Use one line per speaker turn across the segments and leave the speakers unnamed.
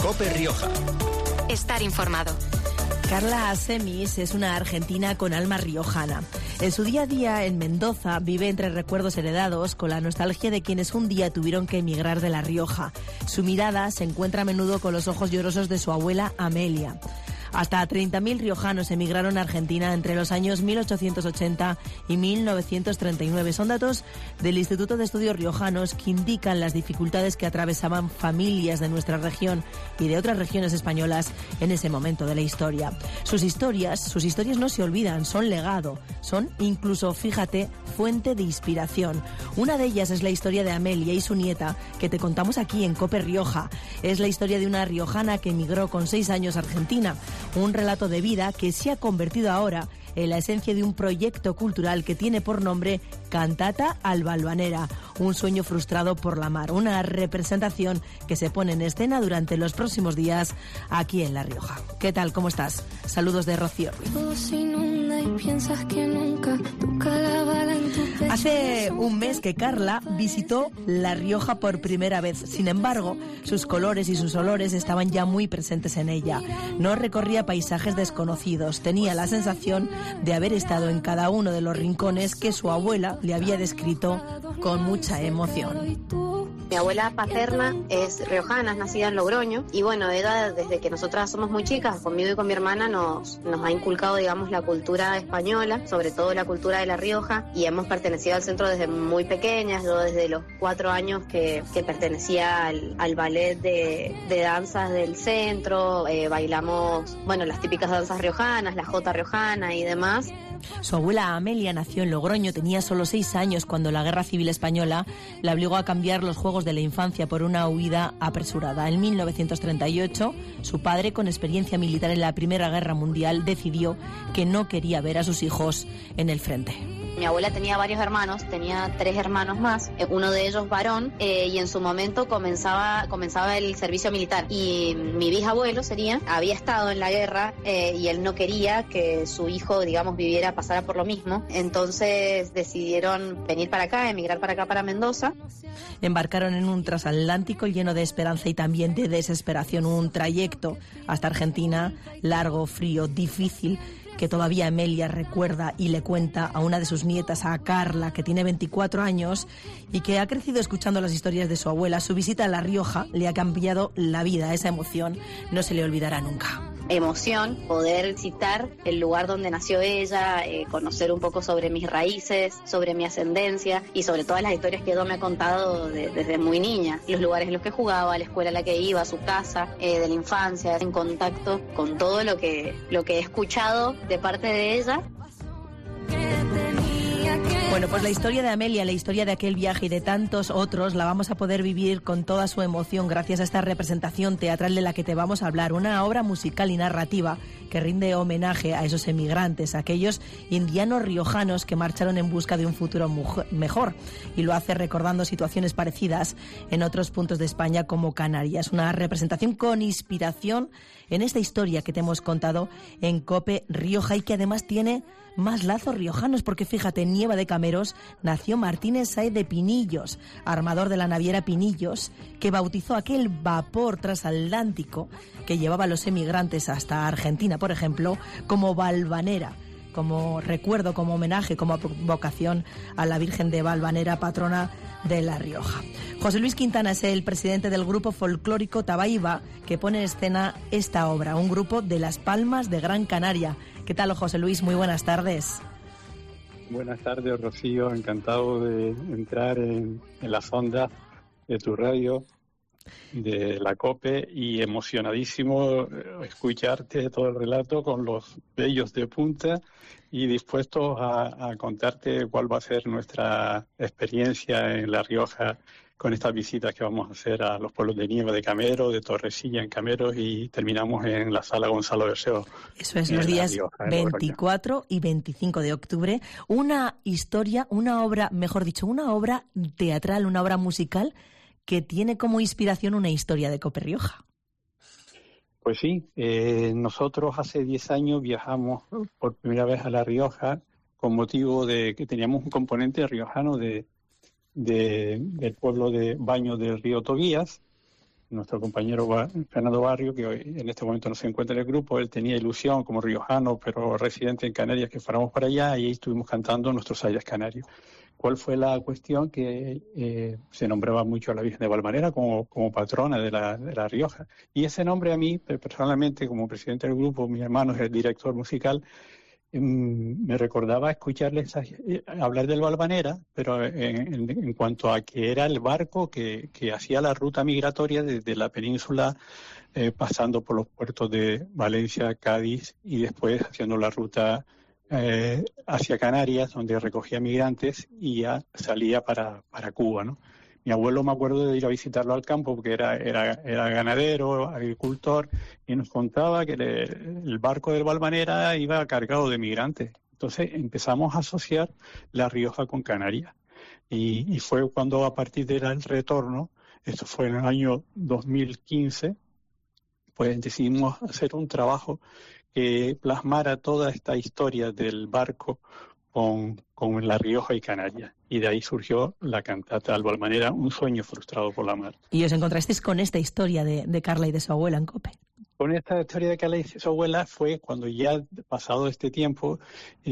COPE Rioja.
Estar informado.
Carla Asemis es una argentina con alma riojana. En su día a día en Mendoza vive entre recuerdos heredados con la nostalgia de quienes un día tuvieron que emigrar de La Rioja. Su mirada se encuentra a menudo con los ojos llorosos de su abuela Amelia. Hasta 30.000 riojanos emigraron a Argentina entre los años 1880 y 1939. Son datos del Instituto de Estudios Riojanos que indican las dificultades que atravesaban familias de nuestra región y de otras regiones españolas en ese momento de la historia. Sus historias no se olvidan, son legado, son incluso, fíjate, fuente de inspiración. Una de ellas es la historia de Amelia y su nieta, que te contamos aquí en COPE Rioja. Es la historia de una riojana que emigró con 6 años a Argentina. Un relato de vida que se ha convertido ahora en la esencia de un proyecto cultural que tiene por nombre Cantata Albalvanera, un sueño frustrado por la mar, una representación que se pone en escena durante los próximos días aquí en La Rioja. ¿Qué tal? ¿Cómo estás? Saludos de Rocío. Hace un mes que Carla visitó La Rioja por primera vez. Sin embargo, sus colores y sus olores estaban ya muy presentes en ella. No recorría paisajes desconocidos. Tenía la sensación de haber estado en cada uno de los rincones que su abuela le había descrito con mucha emoción.
Mi abuela paterna es riojana, es nacida en Logroño, y bueno, ella desde que nosotras somos muy chicas, conmigo y con mi hermana, nos ha inculcado, digamos, la cultura española, sobre todo la cultura de La Rioja, y hemos pertenecido al centro desde muy pequeñas. Yo desde los 4 años que pertenecía al ballet de danzas del centro, bailamos, bueno, las típicas danzas riojanas, la jota riojana y demás.
Su abuela Amelia nació en Logroño, tenía solo 6 años cuando la Guerra Civil Española la obligó a cambiar los juegos de la infancia por una huida apresurada. En 1938, su padre, con experiencia militar en la Primera Guerra Mundial, decidió que no quería ver a sus hijos en el frente.
Mi abuela tenía varios hermanos, tenía 3 hermanos más, uno de ellos varón, y en su momento comenzaba el servicio militar. Y mi bisabuelo había estado en la guerra, y él no quería que su hijo, digamos, pasara por lo mismo. Entonces decidieron venir para acá, emigrar para acá, para Mendoza.
Embarcaron en un transatlántico lleno de esperanza y también de desesperación, un trayecto hasta Argentina largo, frío, difícil, que todavía Amelia recuerda y le cuenta a una de sus nietas, a Carla, que tiene 24 años y que ha crecido escuchando las historias de su abuela. Su visita a La Rioja le ha cambiado la vida. Esa emoción no se le olvidará nunca.
Emoción, poder visitar el lugar donde nació ella, conocer un poco sobre mis raíces, sobre mi ascendencia y sobre todas las historias que ella me ha contado desde muy niña. Los lugares en los que jugaba, la escuela a la que iba, su casa, de la infancia, en contacto con todo lo que he escuchado de parte de ella.
Bueno, pues la historia de Amelia, la historia de aquel viaje y de tantos otros la vamos a poder vivir con toda su emoción gracias a esta representación teatral de la que te vamos a hablar, una obra musical y narrativa que rinde homenaje a esos emigrantes, a aquellos indianos riojanos que marcharon en busca de un futuro mejor, y lo hace recordando situaciones parecidas en otros puntos de España como Canarias. Una representación con inspiración en esta historia que te hemos contado en COPE Rioja y que además tiene más lazos riojanos, porque fíjate, en Nieva de Cameros nació Martínez Sáez de Pinillos, armador de la naviera Pinillos, que bautizó aquel vapor transatlántico que llevaba a los emigrantes hasta Argentina, por ejemplo, como Valvanera, como recuerdo, como homenaje, como vocación a la Virgen de Valvanera, patrona de La Rioja. José Luis Quintana es el presidente del grupo folclórico Tabaiba, que pone en escena esta obra, un grupo de Las Palmas de Gran Canaria. ¿Qué tal, José Luis? Muy buenas tardes.
Buenas tardes, Rocío. Encantado de entrar en las ondas de tu radio, de la COPE, y emocionadísimo escucharte todo el relato con los vellos de punta y dispuestos a contarte cuál va a ser nuestra experiencia en La Rioja con estas visitas que vamos a hacer a los pueblos de Nieva de Cameros, de Torrecilla en Cameros, y terminamos en la Sala Gonzalo Berceo.
Eso es, los días Rioja, 24 y 25 de octubre. Una historia, una obra, mejor dicho, una obra teatral, una obra musical que tiene como inspiración una historia de COPE Rioja.
Pues sí, nosotros hace 10 años viajamos por primera vez a La Rioja con motivo de que teníamos un componente riojano del pueblo de Baños del Río Tobías, nuestro compañero Fernando Barrio, que hoy en este momento no se encuentra en el grupo. Él tenía ilusión como riojano, pero residente en Canarias, que fuéramos para allá, y ahí estuvimos cantando nuestros Ayes Canarios. ¿Cuál fue la cuestión? Que se nombraba mucho a la Virgen de Valvanera como patrona de la Rioja. Y ese nombre a mí, personalmente, como presidente del grupo, mi hermano es el director musical, me recordaba escucharles hablar del Valvanera, pero en cuanto a que era el barco que hacía la ruta migratoria desde la península, pasando por los puertos de Valencia, Cádiz, y después haciendo la ruta hacia Canarias, donde recogía migrantes y ya salía para Cuba, ¿no? Mi abuelo, me acuerdo de ir a visitarlo al campo, porque era ganadero, agricultor, y nos contaba que el barco del Valvanera iba cargado de migrantes. Entonces empezamos a asociar La Rioja con Canarias. Y fue cuando, a partir del retorno, esto fue en el año 2015, pues decidimos hacer un trabajo que plasmara toda esta historia del barco con La Rioja y Canarias. Y de ahí surgió la cantata Al Valvanera, un sueño frustrado por la mar.
Y os encontrasteis con esta historia de Carla y de su abuela en COPE.
Con esta historia de Carla y su abuela fue cuando, ya pasado este tiempo,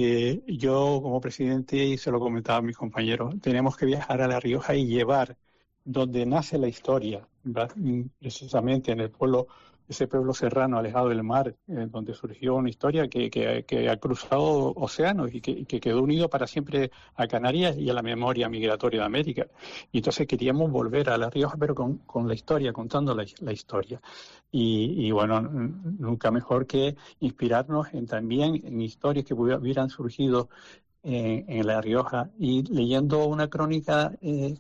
yo como presidente, y se lo comentaba a mis compañeros, tenemos que viajar a La Rioja y llevar donde nace la historia, precisamente en el pueblo, ese pueblo serrano alejado del mar, donde surgió una historia que ha cruzado océanos y que quedó unido para siempre a Canarias y a la memoria migratoria de América. Y entonces queríamos volver a La Rioja, pero con la historia, contando la historia. Y bueno, nunca mejor que inspirarnos también en historias que hubieran surgido en La Rioja. Y leyendo una crónica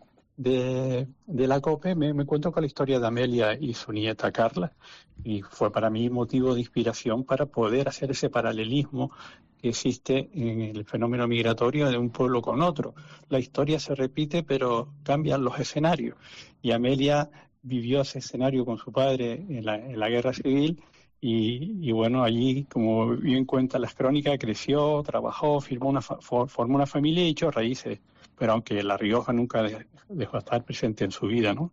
de la COPE, me encuentro con la historia de Amelia y su nieta Carla, y fue para mí motivo de inspiración para poder hacer ese paralelismo que existe en el fenómeno migratorio de un pueblo con otro. La historia se repite, pero cambian los escenarios, y Amelia vivió ese escenario con su padre en la guerra civil, y bueno, allí, como bien cuentan las crónicas, creció, trabajó, formó una familia y echó raíces. Pero aunque La Rioja nunca dejó de estar presente en su vida, ¿no?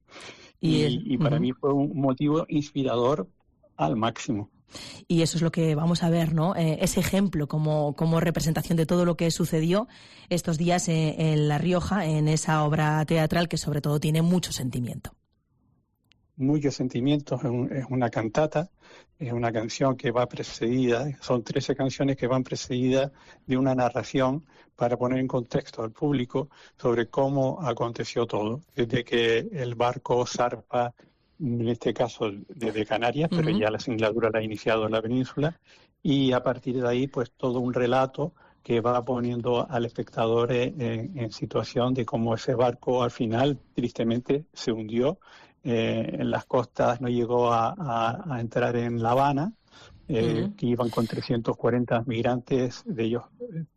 Y para mí fue un motivo inspirador al máximo.
Y eso es lo que vamos a ver, ¿no? Ese ejemplo como representación de todo lo que sucedió estos días en La Rioja, en esa obra teatral que sobre todo tiene mucho sentimiento.
Muchos sentimientos, es una cantata, es una canción que va precedida, son 13 canciones que van precedidas de una narración para poner en contexto al público sobre cómo aconteció todo, desde que el barco zarpa, en este caso desde Canarias, pero ya la singladura la ha iniciado en la península, y a partir de ahí pues todo un relato que va poniendo al espectador en situación de cómo ese barco al final tristemente se hundió en las costas, no llegó a entrar en La Habana, que iban con 340 migrantes, de ellos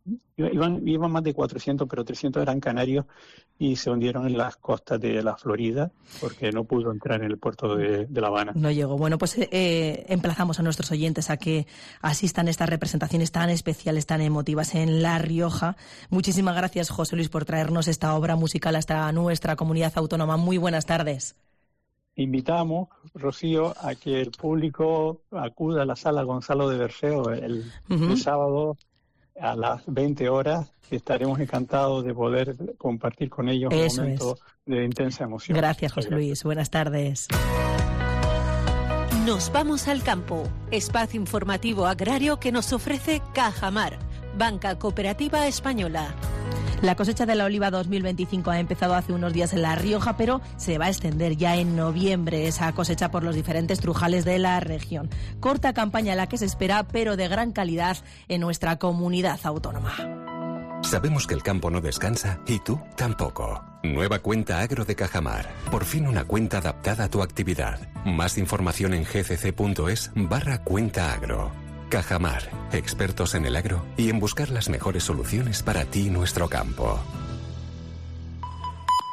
iban más de 400, pero 300 eran canarios, y se hundieron en las costas de la Florida porque no pudo entrar en el puerto de La Habana.
No llegó. Bueno, pues emplazamos a nuestros oyentes a que asistan a estas representaciones tan especiales, tan emotivas en La Rioja. Muchísimas gracias, José Luis, por traernos esta obra musical hasta nuestra comunidad autónoma. Muy buenas tardes.
Invitamos, Rocío, a que el público acuda a la Sala Gonzalo de Berceo el sábado a las 20 horas. Estaremos encantados de poder compartir con ellos un momento de intensa emoción.
Gracias, José Luis. Buenas tardes.
Nos vamos al campo. Espacio informativo agrario que nos ofrece Cajamar, Banca Cooperativa Española.
La cosecha de la oliva 2025 ha empezado hace unos días en La Rioja, pero se va a extender ya en noviembre esa cosecha por los diferentes trujales de la región. Corta campaña la que se espera, pero de gran calidad en nuestra comunidad autónoma.
Sabemos que el campo no descansa y tú tampoco. Nueva cuenta agro de Cajamar. Por fin una cuenta adaptada a tu actividad. Más información en gcc.es/cuenta agro. Cajamar, expertos en el agro y en buscar las mejores soluciones para ti y nuestro campo.